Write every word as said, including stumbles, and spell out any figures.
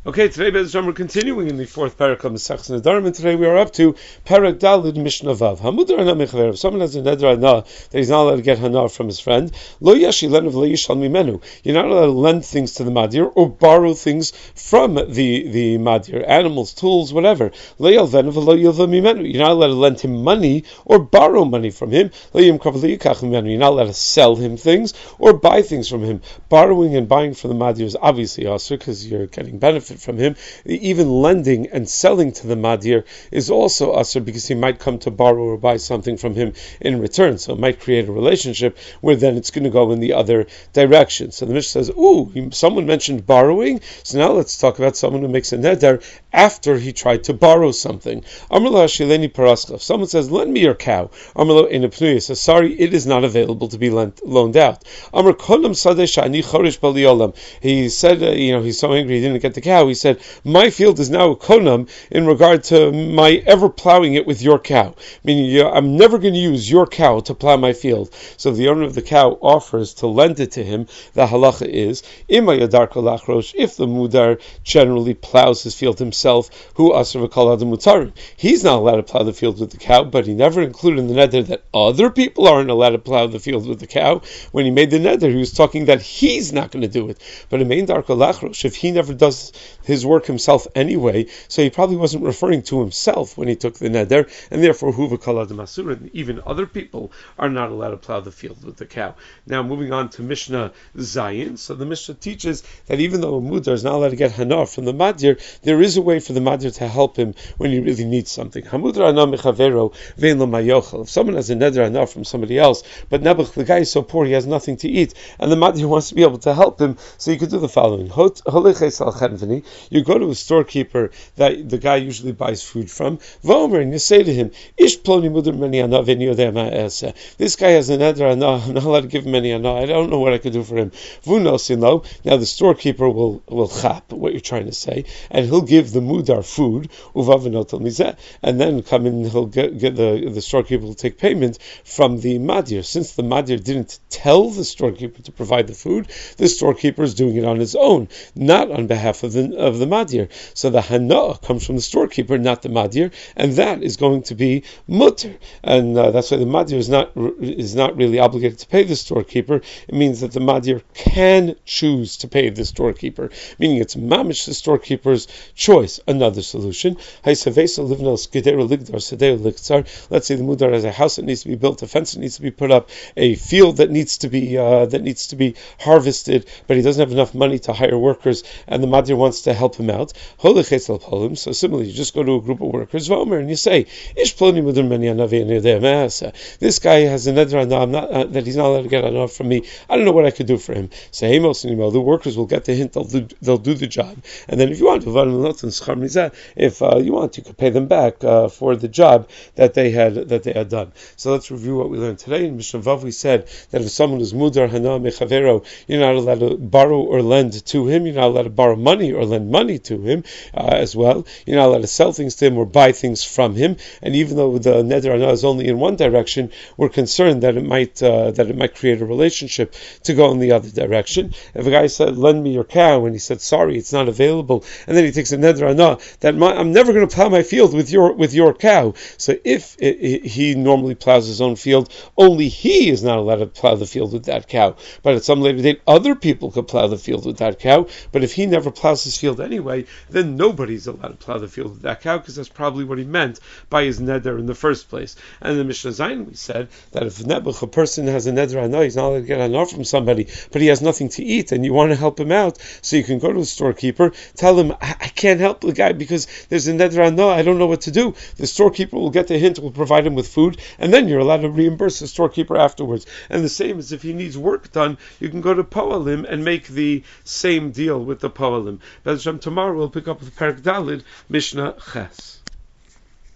Okay, today, Be'ez Hashem, we're continuing in the fourth parak of Masechtas Nedarim, and today we are up to Parak Dalid Mishnah Vav. Hamudar hana mechaver. If someone has a neder hana that he's not allowed to get hana from his friend, lo yashi lenav lo yishal mimenu. You're not allowed to lend things to the madir or borrow things from the the madir, animals, tools, whatever. Lo yalvenav lo yilva mimenu. You're not allowed to lend him money or borrow money from him. Lo yimkav lo yikach mimenu. You're not allowed to sell him things or buy things from him. Borrowing and buying from the madir is obviously asur because you're getting benefit from him. Even lending and selling to the madir is also asur because he might come to borrow or buy something from him in return. So it might create a relationship where then it's going to go in the other direction. So the Mishnah says, ooh, someone mentioned borrowing, so now let's talk about someone who makes a neder after he tried to borrow something. If someone says, lend me your cow, says, sorry, it is not available to be lent, loaned out. He said, uh, you know, he's so angry he didn't get the cow. He said, my field is now a konam in regard to my ever plowing it with your cow. Meaning, you know, I'm never going to use your cow to plow my field. So the owner of the cow offers to lend it to him. The halacha is, if the mudar generally plows his field himself, who asr v'kol adam mutarim. He's not allowed to plow the field with the cow, but he never included in the neder that other people aren't allowed to plow the field with the cow. When he made the neder, he was talking that he's not going to do it. But in main darko lachrosh, if he never does his work himself anyway, so he probably wasn't referring to himself when he took the neder, and therefore hu v'kol adam asur, and even other people are not allowed to plow the field with the cow. Now moving on to Mishnah Zayin. So the Mishnah teaches that even though a mudar is not allowed to get hana from the madir, there is a way for the madir to help him when he really needs something. Hamudar hana mechavero vein lo mayochel. If someone has a neder hana from somebody else, but nebuch, the guy is so poor he has nothing to eat, and the madir wants to be able to help him, so you could do the following. You go to a storekeeper that the guy usually buys food from, and you say to him, Ish ploni mudar meni hana vein yodeh ma eseh. This guy has a neder hana, I'm not allowed to give him any hana, I don't know what I could do for him. Now the storekeeper will will chap what you're trying to say, and he'll give the mudar food, and then come in, he'll get, get the the storekeeper will take payment from the madir. Since the madir didn't tell the storekeeper to provide the food, the storekeeper is doing it on his own, not on behalf of the of the madir. So the hana comes from the storekeeper, not the madir, and that is going to be mutter, and uh, that's why the madir is not is not really obligated to pay the storekeeper. It means that the madir can choose to pay the storekeeper, meaning it's mamish the storekeeper's choice. Another solution, let's say the mudar has a house that needs to be built, a fence that needs to be put up, a field that needs to be uh, that needs to be harvested, but he doesn't have enough money to hire workers, and the madir wants to help him out. So similarly, you just go to a group of workers and you say, this guy has a neder uh, that he's not allowed to get enough from me. I don't know what I could do for him. So the workers will get the hint, they'll do, they'll do the job, and then if you want to, if uh, you want, you could pay them back uh, for the job that they had that they had done. So let's review what we learned today. In Mishnah Vav we said that if someone is mudar hana mechavero, you're not allowed to borrow or lend to him. You're not allowed to borrow money or lend money to him uh, as well. You're not allowed to sell things to him or buy things from him. And even though the neder hana is only in one direction, we're concerned that it might uh, that it might create a relationship to go in the other direction. If a guy said, "Lend me your cow," and he said, "Sorry, it's not available," and then he takes a neder hana that my, I'm never going to plow my field with your with your cow. So if it, it, he normally plows his own field, only he is not allowed to plow the field with that cow. But at some later date, other people could plow the field with that cow. But if he never plows his field anyway, then nobody's allowed to plow the field with that cow, because that's probably what he meant by his neder in the first place. And in the Mishnah Zayin we said that if nebuch, a person has a neder hana, he's not allowed to get hana from somebody, but he has nothing to eat, and you want to help him out, so you can go to the storekeeper, tell him, I, I can't help the guy because there's a neder hana, I don't know what to do. The storekeeper will get the hint, will provide him with food, and then you're allowed to reimburse the storekeeper afterwards. And the same as if he needs work done, you can go to Poalim and make the same deal with the Poalim. Tomorrow we'll pick up with Parak Dalid, Mishnah Ches.